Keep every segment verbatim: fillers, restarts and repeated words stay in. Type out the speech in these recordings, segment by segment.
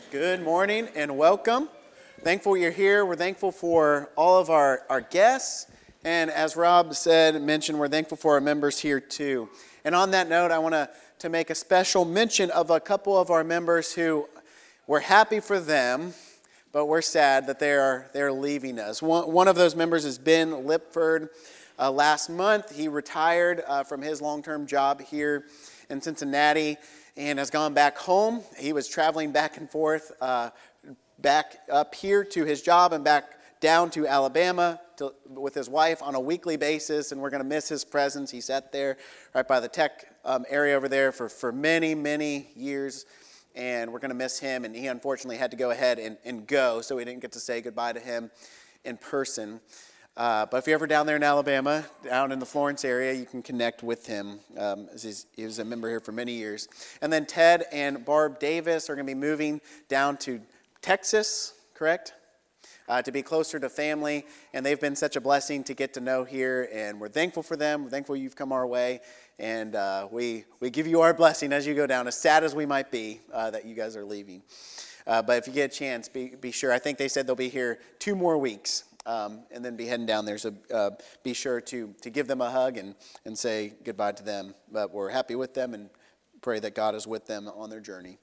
Good morning and welcome. Thankful you're here. We're thankful for all of our, our guests. And as Rob said, mentioned, we're thankful for our members here too. And on that note, I want to, to make a special mention of a couple of our members who we're happy for them, but we're sad that they are they're leaving us. One, one of those members is Ben Lipford. Uh, last month, he retired uh, from his long-term job here in Cincinnati and has gone back home. He was traveling back and forth, uh, back up here to his job and back down to Alabama to, with his wife on a weekly basis, and we're going to miss his presence. He sat there right by the tech um, area over there for, for many, many years, and we're going to miss him, and he unfortunately had to go ahead and, and go, so we didn't get to say goodbye to him in person. Uh, but if you're ever down there in Alabama, down in the Florence area, you can connect with him. Um, he's, he was a member here for many years. And then Ted and Barb Davis are going to be moving down to Texas, correct? Uh, to be closer to family. And they've been such a blessing to get to know here. And we're thankful for them. We're thankful you've come our way. And uh, we, we give you our blessing as you go down, as sad as we might be uh, that you guys are leaving. Uh, but if you get a chance, be, be sure. I think they said they'll be here two more weeks. Um, and then be heading down there, so uh, be sure to to give them a hug and, and say goodbye to them. But we're happy with them and pray that God is with them on their journey.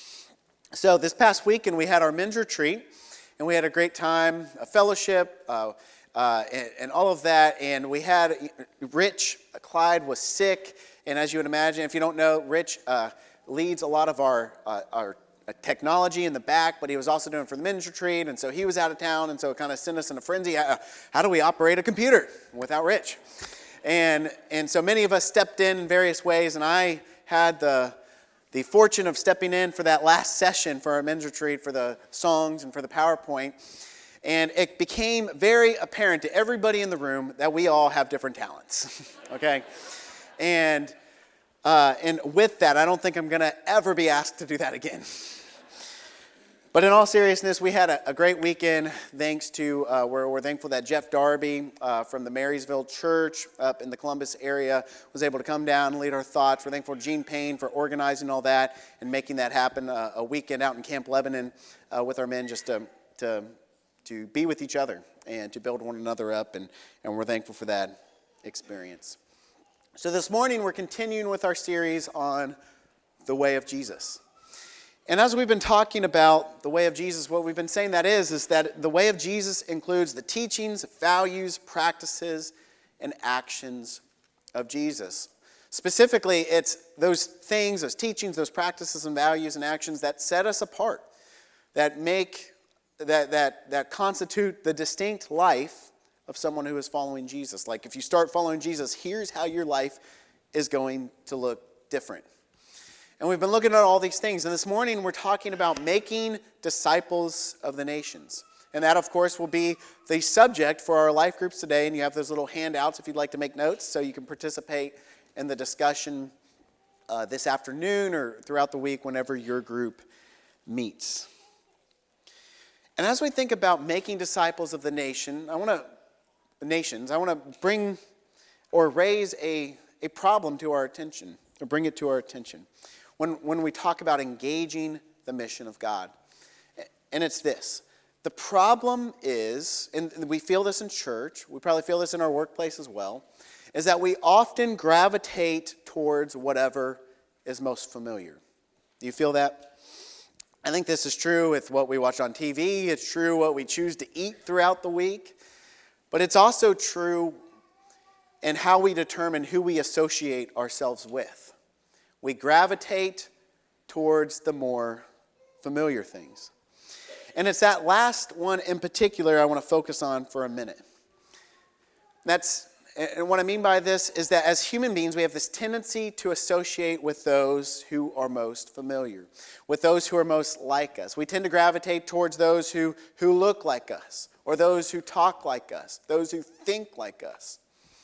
So this past weekend, we had our men's retreat, and we had a great time, a fellowship, uh, uh, and, and all of that. And we had Rich, Clyde was sick, and as you would imagine, if you don't know, Rich uh, leads a lot of our uh, our technology in the back, but he was also doing it for the men's retreat, and so he was out of town, and so it kind of sent us in a frenzy. How, how do we operate a computer without Rich? And and so many of us stepped in in various ways, and I had the the fortune of stepping in for that last session for our men's retreat, for the songs and for the PowerPoint, and it became very apparent to everybody in the room that we all have different talents, okay? And Uh, and with that, I don't think I'm going to ever be asked to do that again. But in all seriousness, we had a, a great weekend thanks to, uh, we're, we're thankful that Jeff Darby uh, from the Marysville Church up in the Columbus area was able to come down and lead our thoughts. We're thankful to Gene Payne for organizing all that and making that happen, uh, a weekend out in Camp Lebanon uh, with our men just to, to, to be with each other and to build one another up, and, and we're thankful for that experience. So this morning, we're continuing with our series on the way of Jesus. And as we've been talking about the way of Jesus, what we've been saying that is, is that the way of Jesus includes the teachings, values, practices, and actions of Jesus. Specifically, it's those things, those teachings, those practices and values and actions that set us apart, that make, that, that, that constitute the distinct life of someone who is following Jesus. Like if you start following Jesus, here's how your life is going to look different. And we've been looking at all these things. And this morning we're talking about making disciples of the nations. And that, of course, will be the subject for our life groups today. And you have those little handouts if you'd like to make notes so you can participate in the discussion uh, this afternoon or throughout the week whenever your group meets. And as we think about making disciples of the nation, I want to nations, I want to bring or raise a, a problem to our attention, or bring it to our attention, when, when we talk about engaging the mission of God. And it's this. The problem is, and we feel this in church, we probably feel this in our workplace as well, is that we often gravitate towards whatever is most familiar. Do you feel that? I think this is true with what we watch on T V. It's true what we choose to eat throughout the week. But it's also true in how we determine who we associate ourselves with. We gravitate towards the more familiar things. And it's that last one in particular I want to focus on for a minute. That's, and what I mean by this is that as human beings, we have this tendency to associate with those who are most familiar, with those who are most like us. We tend to gravitate towards those who, who look like us, or those who talk like us, those who think like us.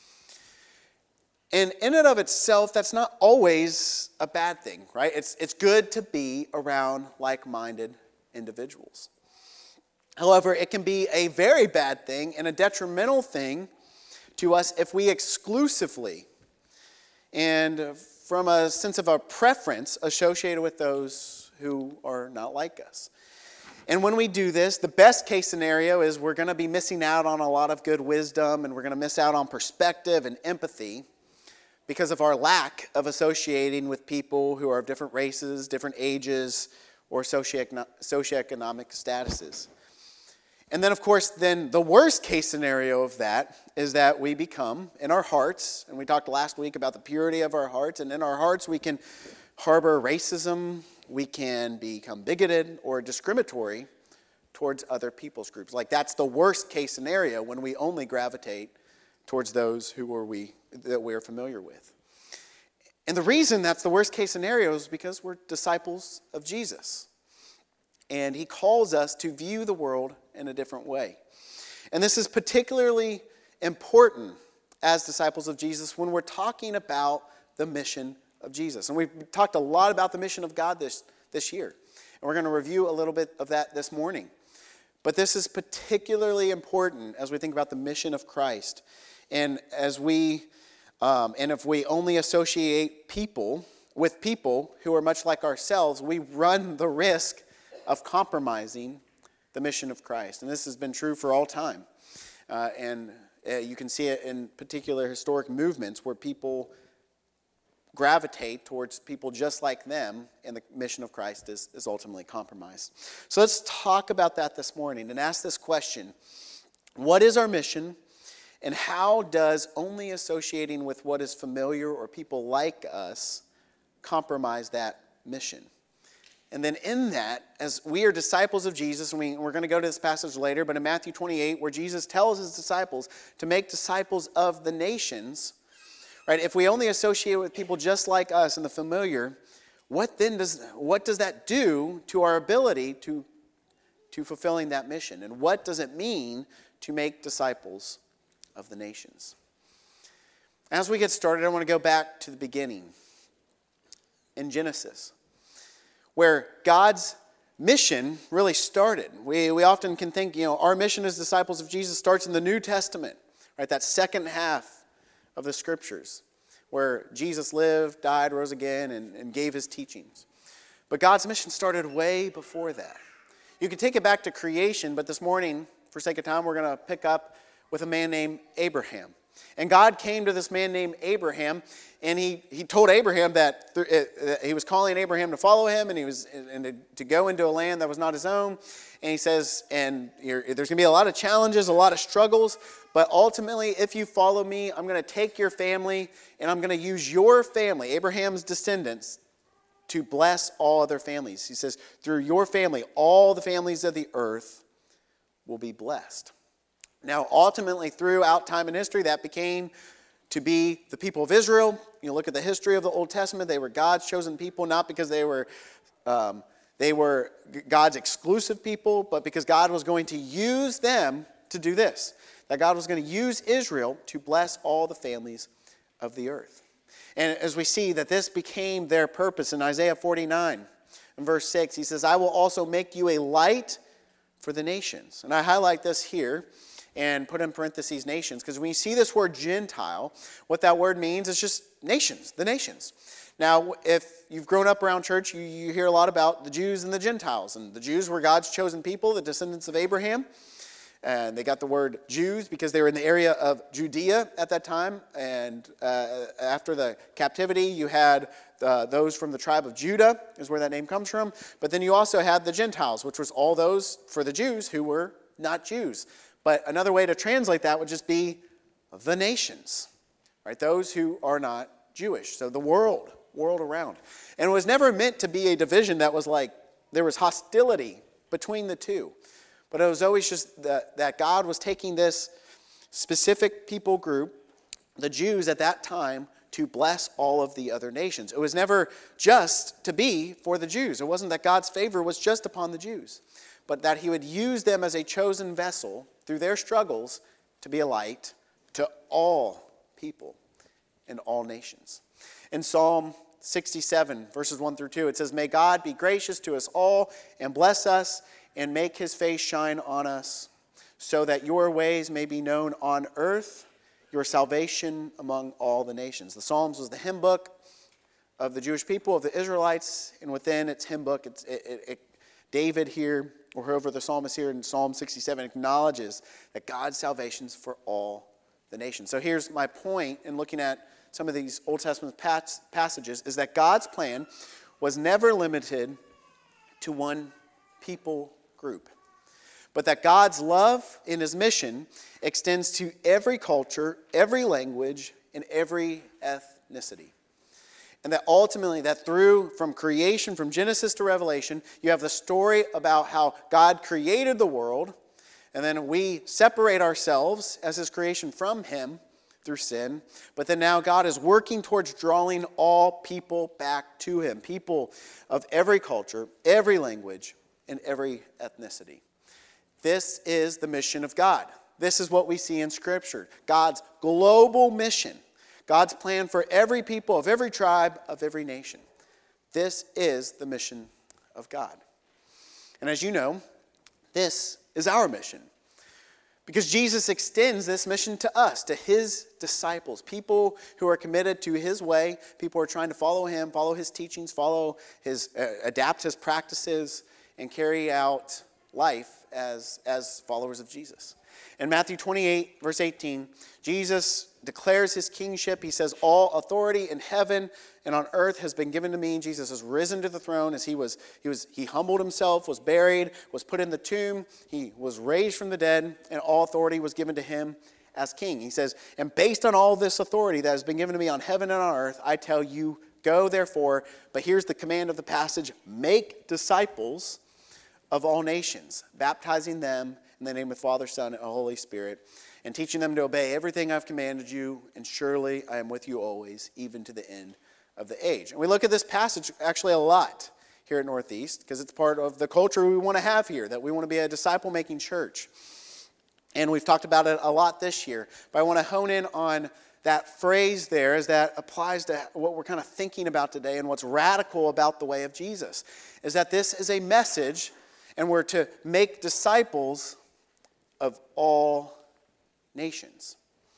And in and of itself, that's not always a bad thing, right? It's, it's good to be around like-minded individuals. However, it can be a very bad thing and a detrimental thing to us if we exclusively and from a sense of a preference associated with those who are not like us. And when we do this, the best case scenario is we're going to be missing out on a lot of good wisdom, and we're going to miss out on perspective and empathy because of our lack of associating with people who are of different races, different ages, or socioeconomic statuses. And then, of course, then the worst case scenario of that is that we become, in our hearts, and we talked last week about the purity of our hearts, and in our hearts we can harbor racism, we can become bigoted or discriminatory towards other people's groups. Like, that's the worst case scenario when we only gravitate towards those who are we that we're familiar with. And the reason that's the worst case scenario is because we're disciples of Jesus. And he calls us to view the world in a different way. And this is particularly important as disciples of Jesus when we're talking about the mission of Jesus. And we've talked a lot about the mission of God this, this year. And we're going to review a little bit of that this morning. But this is particularly important as we think about the mission of Christ. And as we, um, and if we only associate people with people who are much like ourselves, we run the risk of compromising the mission of Christ. And this has been true for all time. Uh, and uh, you can see it in particular historic movements where people gravitate towards people just like them, and the mission of Christ is, is ultimately compromised. So let's talk about that this morning and ask this question. What is our mission, and how does only associating with what is familiar or people like us compromise that mission? And then in that, as we are disciples of Jesus, and we, we're going to go to this passage later, but in Matthew twenty-eight, where Jesus tells his disciples to make disciples of the nations, right? If we only associate with people just like us and the familiar, what then does what does that do to our ability to, to fulfilling that mission? And what does it mean to make disciples of the nations? As we get started, I want to go back to the beginning in Genesis, where God's mission really started. We, we often can think, you know, our mission as disciples of Jesus starts in the New Testament, right? That second half of the Scriptures, where Jesus lived, died, rose again, and, and gave his teachings. But God's mission started way before that. You can take it back to creation, but this morning, for sake of time, we're going to pick up with a man named Abraham. And God came to this man named Abraham, and he, he told Abraham that, th- that he was calling Abraham to follow him, and he was and to, to go into a land that was not his own. And he says, and you're, there's going to be a lot of challenges, a lot of struggles, but ultimately, if you follow me, I'm going to take your family, and I'm going to use your family, Abraham's descendants, to bless all other families. He says, through your family, all the families of the earth will be blessed. Now, ultimately, throughout time and history, that became to be the people of Israel. You look at the history of the Old Testament; they were God's chosen people, not because they were um, they were God's exclusive people, but because God was going to use them to do this. That God was going to use Israel to bless all the families of the earth. And as we see that this became their purpose in Isaiah forty-nine, in verse six, he says, "I will also make you a light for the nations." And I highlight this here and put in parentheses nations, because when you see this word Gentile, what that word means is just nations, the nations. Now, if you've grown up around church, you, you hear a lot about the Jews and the Gentiles. And the Jews were God's chosen people, the descendants of Abraham. And they got the word Jews because they were in the area of Judea at that time. And uh, after the captivity, you had uh, those from the tribe of Judah, is where that name comes from. But then you also had the Gentiles, which was all those for the Jews who were not Jews. But another way to translate that would just be the nations, right? Those who are not Jewish. So the world, world around. And it was never meant to be a division that was like, there was hostility between the two. But it was always just that, that God was taking this specific people group, the Jews at that time, to bless all of the other nations. It was never just to be for the Jews. It wasn't that God's favor was just upon the Jews, but that he would use them as a chosen vessel through their struggles to be a light to all people and all nations. In Psalm sixty-seven, verses one through two, it says, "May God be gracious to us all and bless us and make his face shine on us, so that your ways may be known on earth, your salvation among all the nations." The Psalms was the hymn book of the Jewish people, of the Israelites, and within its hymn book, it's, it, it, it, David here, or whoever the psalmist here in Psalm sixty-seven, acknowledges that God's salvation is for all the nations. So here's my point in looking at some of these Old Testament pas- passages, is that God's plan was never limited to one people group, but that God's love in his mission extends to every culture, every language, and every ethnicity. And that ultimately, that through, from creation, from Genesis to Revelation, you have the story about how God created the world, and then we separate ourselves as his creation from him through sin. But then now God is working towards drawing all people back to him. People of every culture, every language, and every ethnicity. This is the mission of God. This is what we see in Scripture. God's global mission. God's plan for every people, of every tribe, of every nation. This is the mission of God. And as you know, this is our mission. Because Jesus extends this mission to us, to his disciples, people who are committed to his way, people who are trying to follow him, follow his teachings, follow his, uh, adapt his practices, and carry out life as, as followers of Jesus. In Matthew twenty-eight, verse eighteen, Jesus declares his kingship. He says, all authority in heaven and on earth has been given to me. Jesus has risen to the throne as he was, he was, he humbled himself, was buried, was put in the tomb. He was raised from the dead, and all authority was given to him as king. He says, and based on all this authority that has been given to me on heaven and on earth, I tell you, go therefore, but here's the command of the passage, make disciples of all nations, baptizing them in the name of the Father, Son, and Holy Spirit, and teaching them to obey everything I've commanded you, and surely I am with you always, even to the end of the age. And we look at this passage actually a lot here at Northeast, because it's part of the culture we want to have here, that we want to be a disciple-making church. And we've talked about it a lot this year, but I want to hone in on that phrase there as that applies to what we're kind of thinking about today and what's radical about the way of Jesus, is that this is a message, and we're to make disciples of all nations.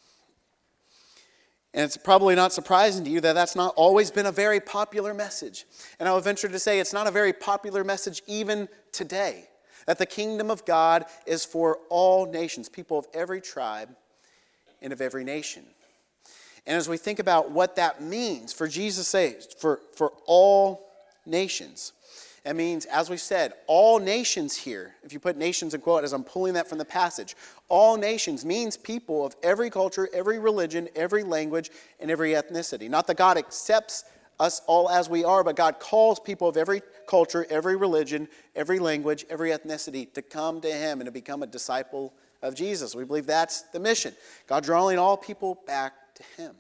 And it's probably not surprising to you that that's not always been a very popular message. And I would venture to say it's not a very popular message even today, that the kingdom of God is for all nations, people of every tribe and of every nation. And as we think about what that means for Jesus' sake, for, for all nations, it means, as we said, all nations here, if you put nations in quote, as I'm pulling that from the passage, all nations means people of every culture, every religion, every language, and every ethnicity. Not that God accepts us all as we are, but God calls people of every culture, every religion, every language, every ethnicity to come to him and to become a disciple of Jesus. We believe that's the mission. God drawing all people back to him.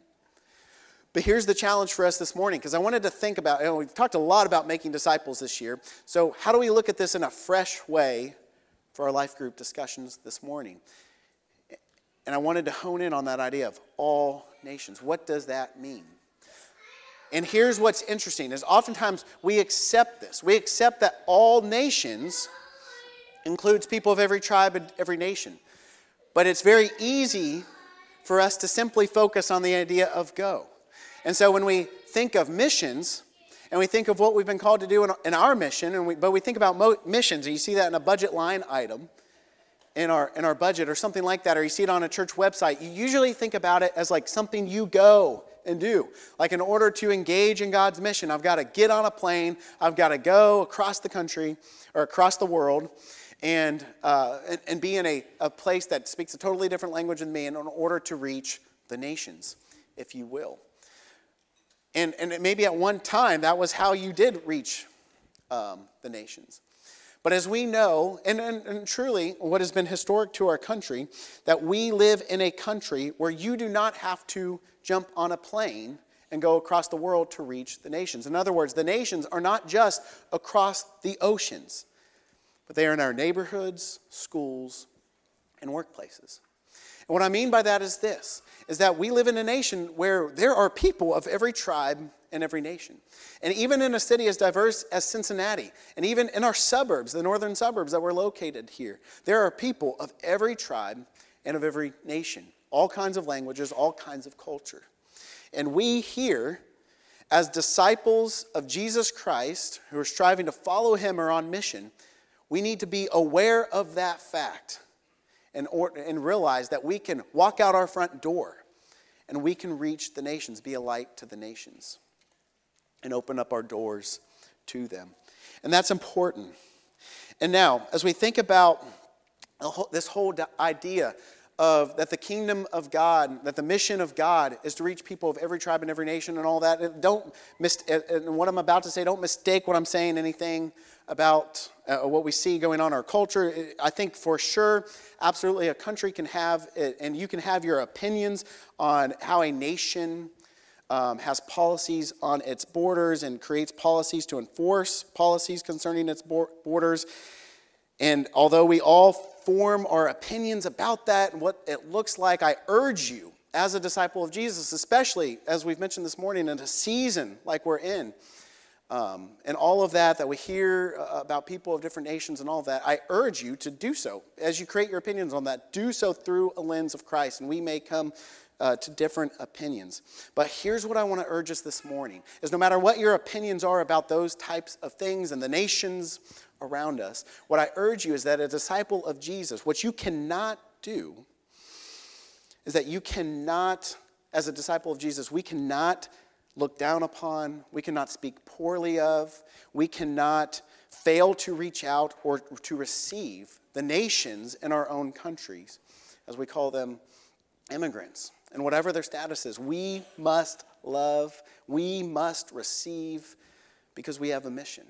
But here's the challenge for us this morning, because I wanted to think about, you know, we've talked a lot about making disciples this year. So how do we look at this in a fresh way for our life group discussions this morning? And I wanted to hone in on that idea of all nations. What does that mean? And here's what's interesting, is oftentimes we accept this. We accept that all nations includes people of every tribe and every nation. But it's very easy for us to simply focus on the idea of go. And so when we think of missions, and we think of what we've been called to do in, in our mission, and we, but we think about mo- missions, and you see that in a budget line item in our, in our budget or something like that, or you see it on a church website, you usually think about it as like something you go and do. Like in order to engage in God's mission, I've got to get on a plane, I've got to go across the country or across the world, and uh, and, and be in a, a place that speaks a totally different language than me in order to reach the nations, if you will. And, and maybe at one time, that was how you did reach um, the nations. But as we know, and, and, and truly what has been historic to our country, that we live in a country where you do not have to jump on a plane and go across the world to reach the nations. In other words, the nations are not just across the oceans, but they are in our neighborhoods, schools, and workplaces. And what I mean by that is this, is that we live in a nation where there are people of every tribe and every nation. And even in a city as diverse as Cincinnati, and even in our suburbs, the northern suburbs that we're located here, there are people of every tribe and of every nation, all kinds of languages, all kinds of culture. And we here, as disciples of Jesus Christ who are striving to follow him or on mission, we need to be aware of that fact and, or, and realize that we can walk out our front door and we can reach the nations, be a light to the nations, and open up our doors to them. And that's important. And now, as we think about this whole idea of that the kingdom of God, that the mission of God is to reach people of every tribe and every nation and all that. And don't mis- and what I'm about to say, don't mistake what I'm saying anything about uh, what we see going on in our culture. I think for sure, absolutely, a country can have, and you can have your opinions on how a nation um, has policies on its borders and creates policies to enforce policies concerning its borders. And although we all form our opinions about that and what it looks like, I urge you as a disciple of Jesus, especially as we've mentioned this morning, in a season like we're in, um, and all of that that we hear about people of different nations and all of that, I urge you to do so. As you create your opinions on that, do so through a lens of Christ, and we may come uh, to different opinions. But here's what I want to urge us this morning, is no matter what your opinions are about those types of things and the nations around us, what I urge you is that a disciple of Jesus, what you cannot do is that you cannot, as a disciple of Jesus, we cannot look down upon, we cannot speak poorly of, we cannot fail to reach out or to receive the nations in our own countries, as we call them immigrants. And whatever their status is, we must love, we must receive, because we have a mission.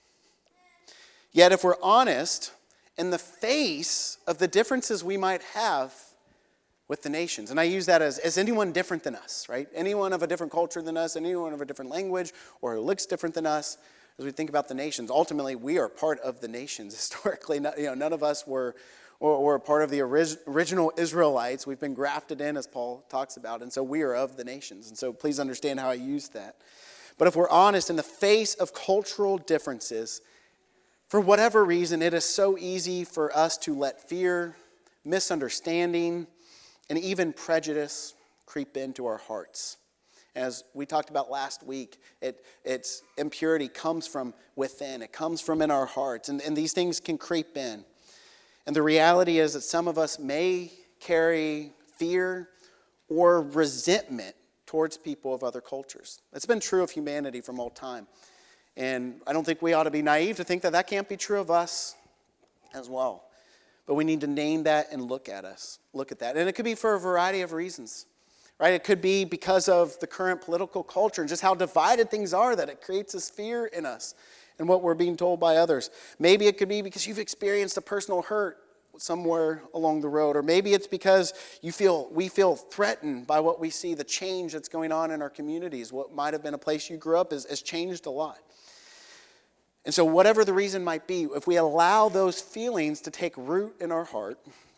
Yet if we're honest, in the face of the differences we might have with the nations, and I use that as, as anyone different than us, right? Anyone of a different culture than us, anyone of a different language, or who looks different than us, as we think about the nations, ultimately we are part of the nations historically. You know, none of us were or, or part of the orig- original Israelites. We've been grafted in, as Paul talks about, and so we are of the nations. And so please understand how I use that. But if we're honest, in the face of cultural differences, for whatever reason, it is so easy for us to let fear, misunderstanding, and even prejudice creep into our hearts. As we talked about last week, it, it's impurity comes from within. It comes from in our hearts. And, and these things can creep in. And the reality is that some of us may carry fear or resentment towards people of other cultures. It's been true of humanity from all time. And I don't think we ought to be naive to think that that can't be true of us as well. But we need to name that and look at us, look at that. And it could be for a variety of reasons, right? It could be because of the current political culture and just how divided things are that it creates this fear in us and what we're being told by others. Maybe it could be because you've experienced a personal hurt somewhere along the road. Or maybe it's because you feel we feel threatened by what we see, the change that's going on in our communities. What might have been a place you grew up has, has changed a lot. And so whatever the reason might be, if we allow those feelings to take root in our heart,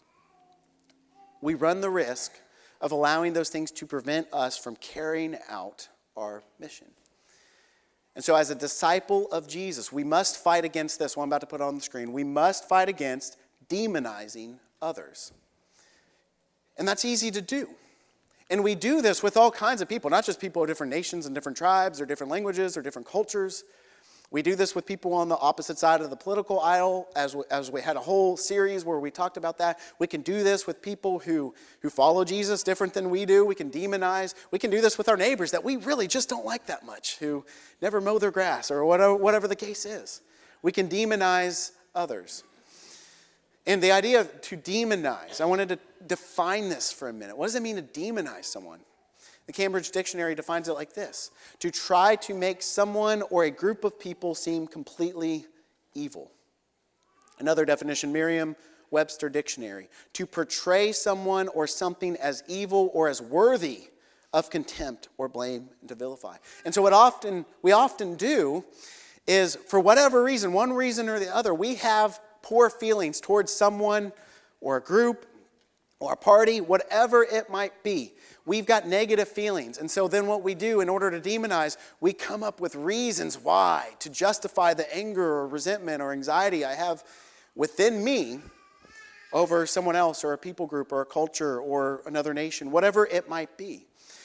we run the risk of allowing those things to prevent us from carrying out our mission. And so as a disciple of Jesus, we must fight against this, what I'm about to put on the screen. We must fight against demonizing others. And that's easy to do. And we do this with all kinds of people, not just people of different nations and different tribes or different languages or different cultures. We do this with people on the opposite side of the political aisle, as we, as we had a whole series where we talked about that. We can do this with people who, who follow Jesus different than we do. We can demonize. We can do this with our neighbors that we really just don't like that much, who never mow their grass or whatever, whatever the case is. We can demonize others. And the idea of to demonize, I wanted to define this for a minute. What does it mean to demonize someone? The Cambridge Dictionary defines it like this: to try to make someone or a group of people seem completely evil. Another definition, Merriam-Webster Dictionary: to portray someone or something as evil or as worthy of contempt or blame and to vilify. And so what often we often do is, for whatever reason, one reason or the other, we have poor feelings towards someone or a group or a party, whatever it might be. We've got negative feelings. And so then what we do in order to demonize, we come up with reasons why to justify the anger or resentment or anxiety I have within me over someone else or a people group or a culture or another nation, whatever it might be.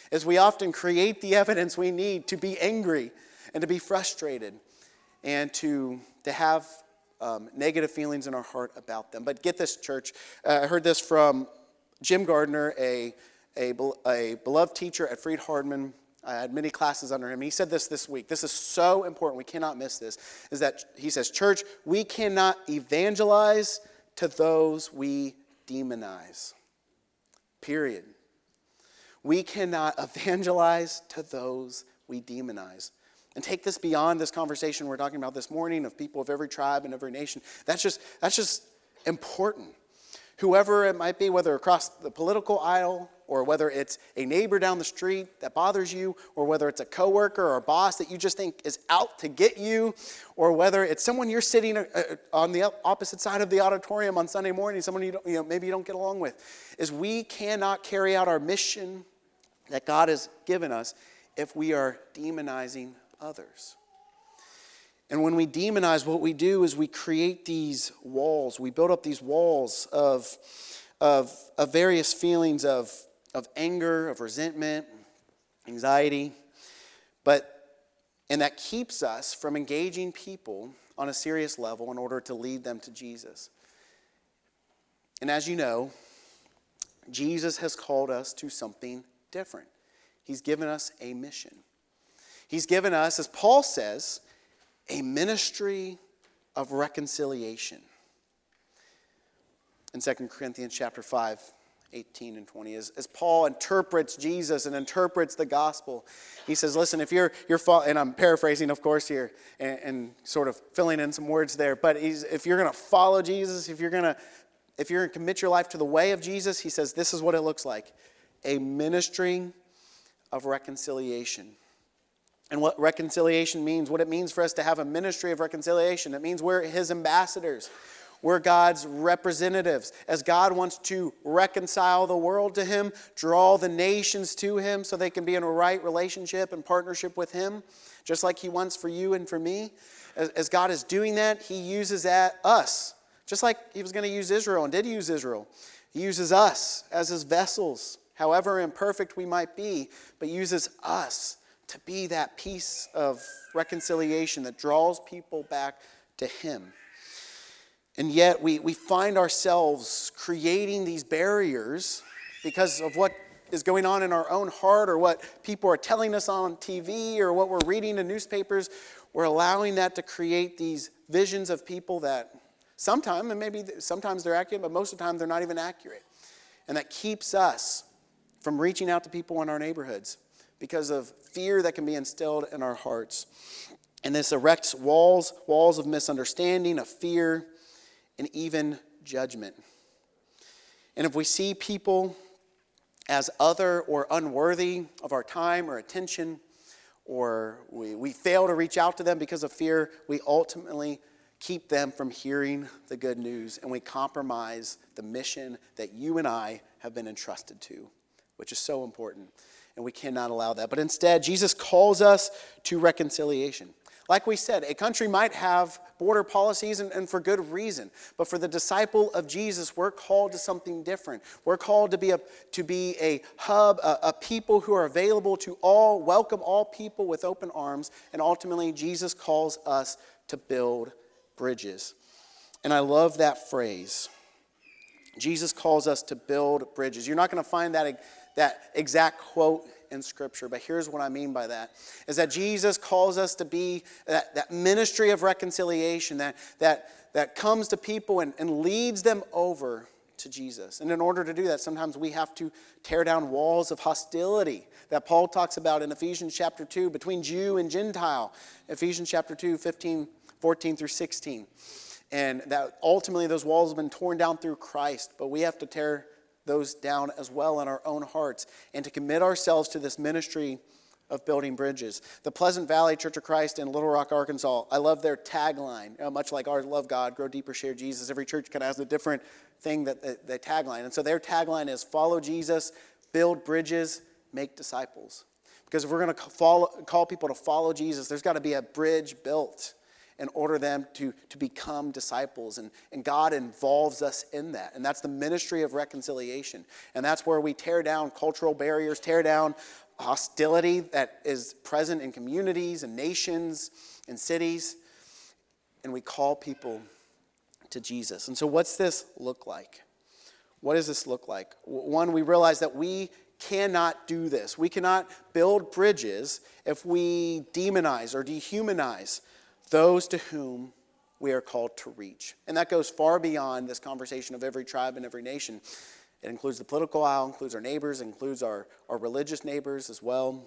is we often create the evidence we need to be angry and to be frustrated and to, to have um, negative feelings in our heart about them. But get this, church. Uh, I heard this from Jim Gardner, a, a, a beloved teacher at Freed-Hardeman. I had many classes under him. He said this this week. This is so important. We cannot miss this. Is that he says, church, we cannot evangelize to those we demonize. Period. We cannot evangelize to those we demonize. And take this beyond this conversation we're talking about this morning of people of every tribe and every nation. That's just, that's just important. Whoever it might be, whether across the political aisle or whether it's a neighbor down the street that bothers you, or whether it's a coworker or a boss that you just think is out to get you, or whether it's someone you're sitting on the opposite side of the auditorium on Sunday morning, someone you, don't, you know, maybe you don't get along with, is we cannot carry out our mission that God has given us if we are demonizing others. And when we demonize, what we do is we create these walls. We build up these walls of, of, of various feelings of, of anger, of resentment, anxiety. But, and that keeps us from engaging people on a serious level in order to lead them to Jesus. And as you know, Jesus has called us to something different. He's given us a mission. He's given us, as Paul says, a ministry of reconciliation. In Second Corinthians chapter five, eighteen and twenty, as, as Paul interprets Jesus and interprets the gospel, he says, listen, if you're, you're and I'm paraphrasing, of course, here, and, and sort of filling in some words there, but he's, if you're going to follow Jesus, if you're going to if you're going to commit your life to the way of Jesus, he says, this is what it looks like. A ministry of reconciliation. And what reconciliation means, what it means for us to have a ministry of reconciliation. It means we're his ambassadors. We're God's representatives. As God wants to reconcile the world to him, draw the nations to him so they can be in a right relationship and partnership with him, just like he wants for you and for me. As, as God is doing that, he uses that, us. Just like he was going to use Israel and did use Israel. He uses us as his vessels, however imperfect we might be, but uses us to be that piece of reconciliation that draws people back to him. And yet we, we find ourselves creating these barriers because of what is going on in our own heart or what people are telling us on T V or what we're reading in newspapers. We're allowing that to create these visions of people that sometimes, and maybe sometimes they're accurate, but most of the time they're not even accurate. And that keeps us from reaching out to people in our neighborhoods because of fear that can be instilled in our hearts. And this erects walls, walls of misunderstanding, of fear, and even judgment. And if we see people as other or unworthy of our time or attention, or we, we fail to reach out to them because of fear, we ultimately keep them from hearing the good news, and we compromise the mission that you and I have been entrusted to, which is so important. And we cannot allow that. But instead, Jesus calls us to reconciliation. Like we said, a country might have border policies, and, and for good reason. But for the disciple of Jesus, we're called to something different. We're called to be a, to be a hub, a, a people who are available to all, welcome all people with open arms. And ultimately, Jesus calls us to build bridges. And I love that phrase. Jesus calls us to build bridges. You're not going to find that that exact quote in Scripture, but here's what I mean by that, is that Jesus calls us to be that, that ministry of reconciliation that, that, that comes to people and, and leads them over to Jesus. And in order to do that, sometimes we have to tear down walls of hostility that Paul talks about in Ephesians chapter two between Jew and Gentile. Ephesians chapter two, fifteen, fourteen through sixteen. And that ultimately those walls have been torn down through Christ, but we have to tear those down as well in our own hearts and to commit ourselves to this ministry of building bridges. The Pleasant Valley Church of Christ in Little Rock, Arkansas, I love their tagline, you know, much like ours, love God, grow deeper, share Jesus. Every church kind of has a different thing that they, they tagline. And so their tagline is follow Jesus, build bridges, make disciples. Because if we're going to follow, call people to follow Jesus, there's got to be a bridge built in order them to, to become disciples. And, and God involves us in that. And that's the ministry of reconciliation. And that's where we tear down cultural barriers, tear down hostility that is present in communities and nations and cities, and we call people to Jesus. And so what's this look like? What does this look like? One, we realize that we cannot do this. We cannot build bridges if we demonize or dehumanize those to whom we are called to reach. And that goes far beyond this conversation of every tribe and every nation. It includes the political aisle, includes our neighbors, includes our, our religious neighbors as well.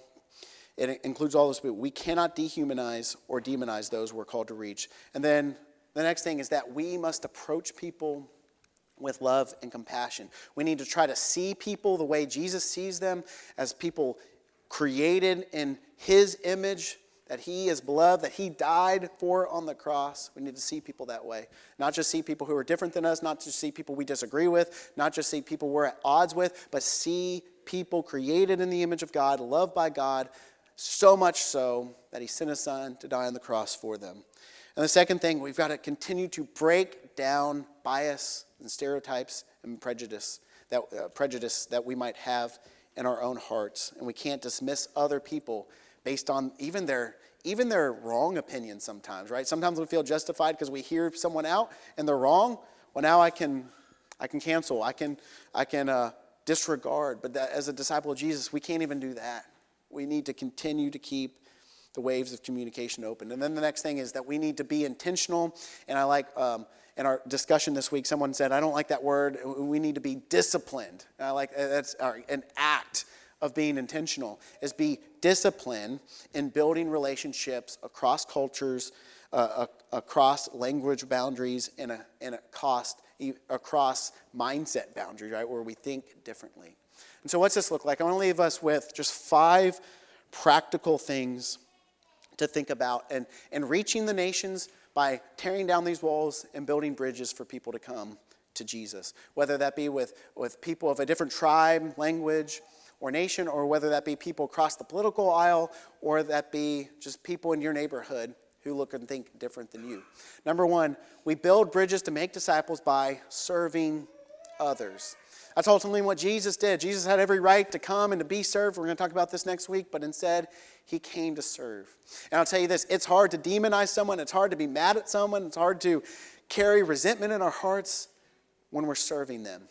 It includes all those people. We cannot dehumanize or demonize those we're called to reach. And then the next thing is that we must approach people with love and compassion. We need to try to see people the way Jesus sees them, as people created in his image, that he is beloved, that he died for on the cross. We need to see people that way. Not just see people who are different than us, not just see people we disagree with, not just see people we're at odds with, but see people created in the image of God, loved by God, so much so that he sent his son to die on the cross for them. And the second thing, we've got to continue to break down bias and stereotypes and prejudice that uh, prejudice that we might have in our own hearts. And we can't dismiss other people based on even their even their wrong opinions sometimes, right? Sometimes we feel justified because we hear someone out and they're wrong. Well, now I can I can cancel. I can I can uh, disregard. But that, as a disciple of Jesus, we can't even do that. We need to continue to keep the waves of communication open. And then the next thing is that we need to be intentional. And I like, um, in our discussion this week, someone said, I don't like that word. We need to be disciplined. And I like, that's our, an act of being intentional, is be disciplined in building relationships across cultures, uh, across language boundaries, and, a, and a cost, across mindset boundaries, right, where we think differently. And so what's this look like? I want to leave us with just five practical things to think about and, and reaching the nations by tearing down these walls and building bridges for people to come to Jesus. Whether that be with, with people of a different tribe, language, or nation, or whether that be people across the political aisle, or that be just people in your neighborhood who look and think different than you. Number one, we build bridges to make disciples by serving others. That's ultimately what Jesus did. Jesus had every right to come and to be served. We're going to talk about this next week, but instead, he came to serve. And I'll tell you this, it's hard to demonize someone. It's hard to be mad at someone. It's hard to carry resentment in our hearts when we're serving them.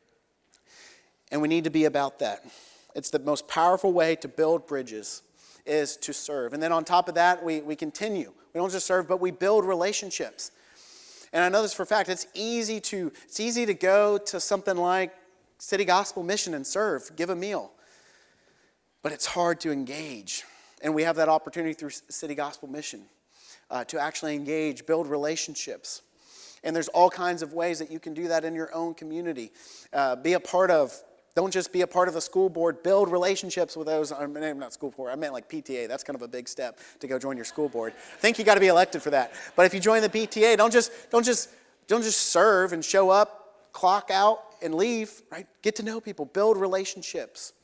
And we need to be about that. It's the most powerful way to build bridges is to serve. And then on top of that, we, we continue. We don't just serve, but we build relationships. And I know this for a fact. It's easy to, it's easy to go to something like City Gospel Mission and serve, give a meal. But it's hard to engage. And we have that opportunity through City Gospel Mission uh, to actually engage, build relationships. And there's all kinds of ways that you can do that in your own community. Uh, be a part of, don't just be a part of the school board, build relationships with those, I mean, not school board, I meant like P T A. That's kind of a big step to go join your school board. I think you got to be elected for that. But if you join the P T A, don't just, don't just, don't just serve and show up, clock out, and leave, right? Get to know people, build relationships.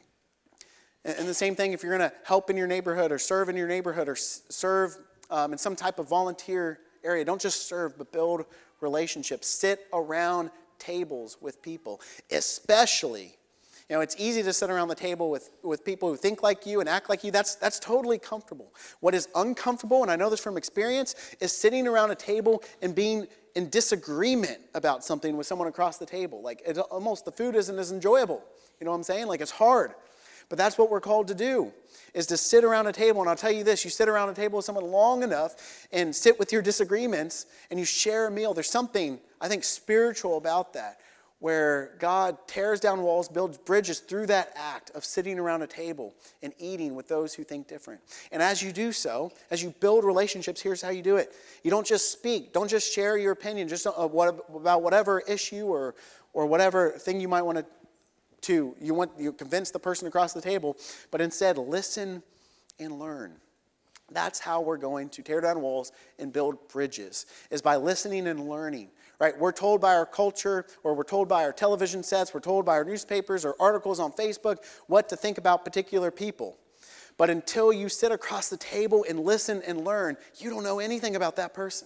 And the same thing if you're going to help in your neighborhood or serve in your neighborhood or serve um, in some type of volunteer area. Don't just serve, but build relationships. Sit around tables with people, especially, you know, it's easy to sit around the table with, with people who think like you and act like you. That's, that's totally comfortable. What is uncomfortable, and I know this from experience, is sitting around a table and being in disagreement about something with someone across the table. Like, it almost, the food isn't as enjoyable. You know what I'm saying? Like, it's hard. But that's what we're called to do, is to sit around a table. And I'll tell you this, you sit around a table with someone long enough and sit with your disagreements and you share a meal. There's something, I think, spiritual about that, where God tears down walls, builds bridges through that act of sitting around a table and eating with those who think different. And as you do so, as you build relationships, here's how you do it. You don't just speak. Don't just share your opinion just about whatever issue or, or whatever thing you might want to to. You want you convince the person across the table, but instead listen and learn. That's how we're going to tear down walls and build bridges, is by listening and learning. Right? We're told by our culture, or we're told by our television sets, we're told by our newspapers or articles on Facebook what to think about particular people. But until you sit across the table and listen and learn, you don't know anything about that person.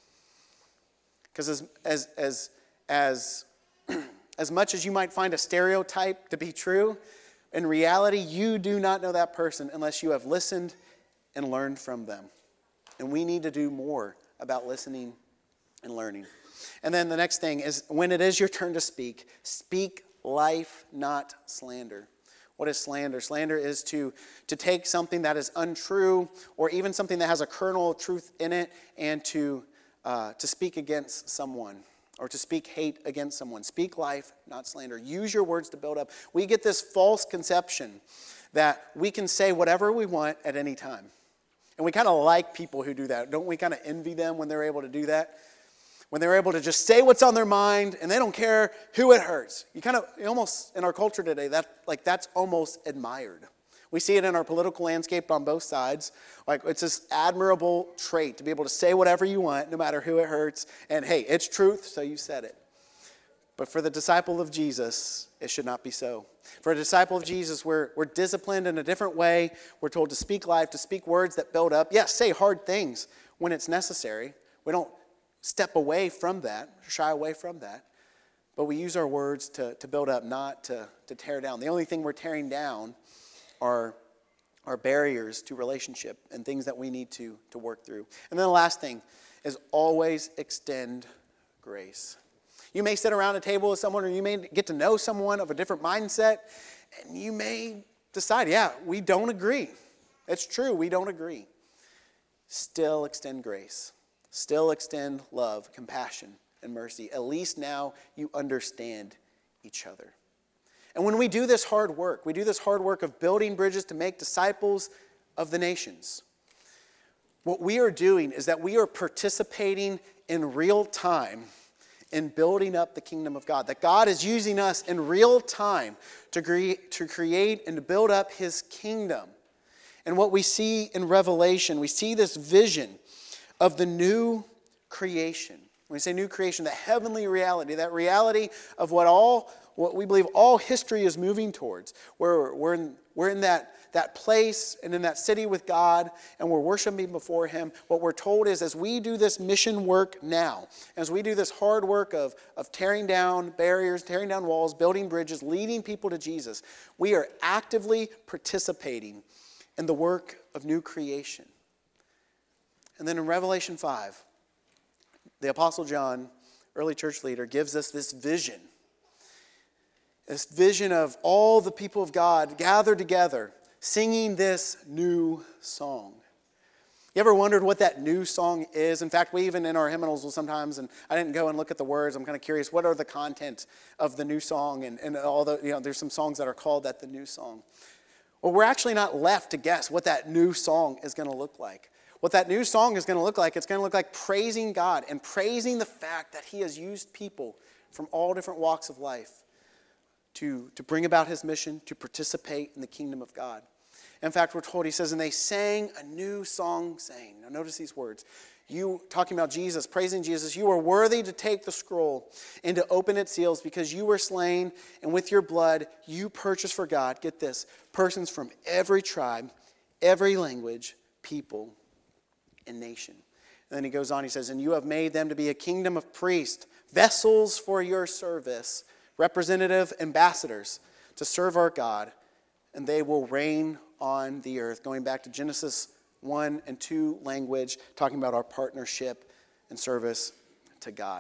Because as as as as as much as you might find a stereotype to be true, In reality, you do not know that person unless you have listened and learned from them. And we need to do more about listening and learning. And then the next thing is, when it is your turn to speak, speak life, not slander. What is slander? Slander is to, to take something that is untrue or even something that has a kernel of truth in it and to, uh, to speak against someone or to speak hate against someone. Speak life, not slander. Use your words to build up. We get this false conception that we can say whatever we want at any time. And we kind of like people who do that. Don't we kind of envy them when they're able to do that? When they're able to just say what's on their mind and they don't care who it hurts. You kind of, you almost, in our culture today, that like that's almost admired. We see it in our political landscape on both sides. Like it's this admirable trait to be able to say whatever you want, no matter who it hurts. And hey, it's truth, so you said it. But for the disciple of Jesus, it should not be so. For a disciple of Jesus, we're, we're disciplined in a different way. We're told to speak life, to speak words that build up. Yes, say hard things when it's necessary. We don't step away from that, shy away from that. But we use our words to, to build up, not to, to tear down. The only thing we're tearing down are, are barriers to relationship and things that we need to, to work through. And then the last thing is always extend grace. You may sit around a table with someone or you may get to know someone of a different mindset and you may decide, yeah, we don't agree. It's true, we don't agree. Still extend grace. Still extend love, compassion, and mercy. At least now you understand each other. And when we do this hard work, we do this hard work of building bridges to make disciples of the nations. What we are doing is that we are participating in real time in building up the kingdom of God. That God is using us in real time to create, to create and to build up his kingdom. And what we see in Revelation, we see this vision of the new creation. When we say new creation, the heavenly reality, that reality of what all, what we believe all history is moving towards. Where we're in, we're in that, that place and in that city with God and we're worshiping before him. What we're told is as we do this mission work now, as we do this hard work of, of tearing down barriers, tearing down walls, building bridges, leading people to Jesus, we are actively participating in the work of new creation. And then in Revelation five, the Apostle John, early church leader, gives us this vision. This vision of all the people of God gathered together, singing this new song. You ever wondered what that new song is? In fact, we even in our hymnals will sometimes, and I didn't go and look at the words, I'm kind of curious, what are the content of the new song? And, and all the, you know, there's some songs that are called that the new song. Well, we're actually not left to guess what that new song is going to look like. What that new song is going to look like, it's going to look like praising God and praising the fact that he has used people from all different walks of life to, to bring about his mission, to participate in the kingdom of God. In fact, we're told, he says, and they sang a new song saying, now notice these words, you, talking about Jesus, praising Jesus, you are worthy to take the scroll and to open its seals because you were slain and with your blood you purchased for God, get this, persons from every tribe, every language, people, and nation. And then he goes on, he says, and you have made them to be a kingdom of priests, vessels for your service, representative ambassadors to serve our God, and they will reign on the earth. Going back to Genesis one and two language, talking about our partnership and service to God.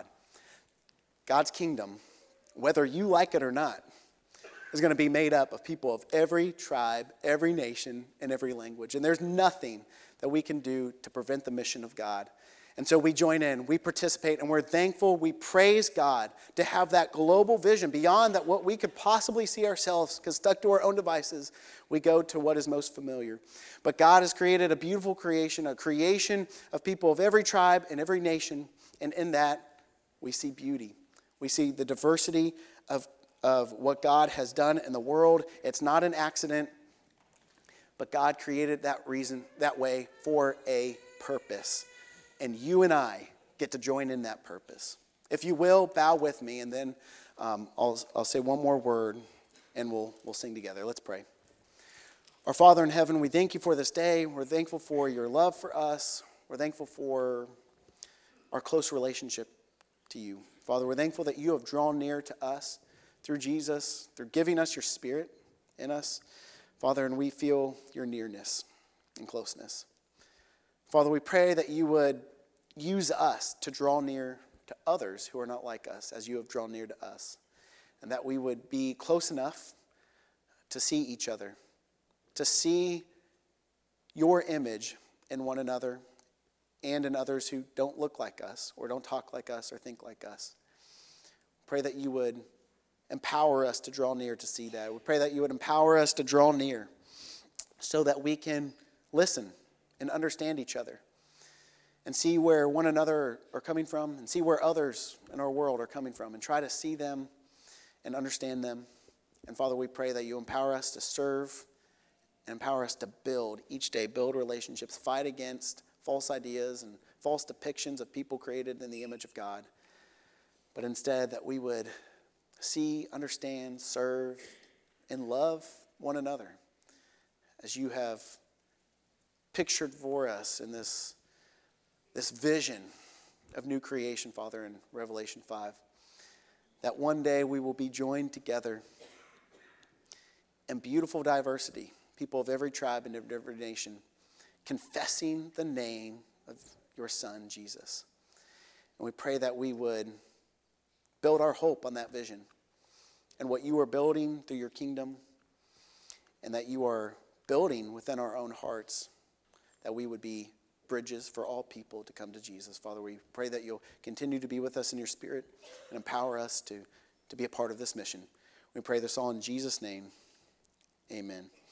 God's kingdom, whether you like it or not, is going to be made up of people of every tribe, every nation, and every language. And there's nothing that we can do to prevent the mission of God. And so we join in, we participate, and we're thankful, we praise God to have that global vision beyond that what we could possibly see ourselves, because stuck to our own devices, we go to what is most familiar. But God has created a beautiful creation, a creation of people of every tribe and every nation, and in that we see beauty. We see the diversity of, of what God has done in the world. It's not an accident, but God created that reason, that way, for a purpose. And you and I get to join in that purpose. If you will, bow with me, and then um, I'll, I'll say one more word, and we'll, we'll sing together. Let's pray. Our Father in heaven, we thank you for this day. We're thankful for your love for us. We're thankful for our close relationship to you. Father, we're thankful that you have drawn near to us through Jesus, through giving us your Spirit, in us, Father, and we feel your nearness and closeness. Father, we pray that you would use us to draw near to others who are not like us as you have drawn near to us, and that we would be close enough to see each other, to see your image in one another and in others who don't look like us or don't talk like us or think like us. Pray that you would empower us to draw near to see that. We pray that you would empower us to draw near so that we can listen and understand each other and see where one another are coming from and see where others in our world are coming from and try to see them and understand them. And Father, we pray that you empower us to serve and empower us to build each day, build relationships, fight against false ideas and false depictions of people created in the image of God. But instead that we would see, understand, serve, and love one another as you have pictured for us in this, this vision of new creation, Father, in Revelation five. That one day we will be joined together in beautiful diversity, people of every tribe and of every nation, confessing the name of your Son, Jesus. And we pray that we would build our hope on that vision and what you are building through your kingdom, and that you are building within our own hearts, that we would be bridges for all people to come to Jesus. Father, we pray that you'll continue to be with us in your Spirit and empower us to, to be a part of this mission. We pray this all in Jesus' name. Amen.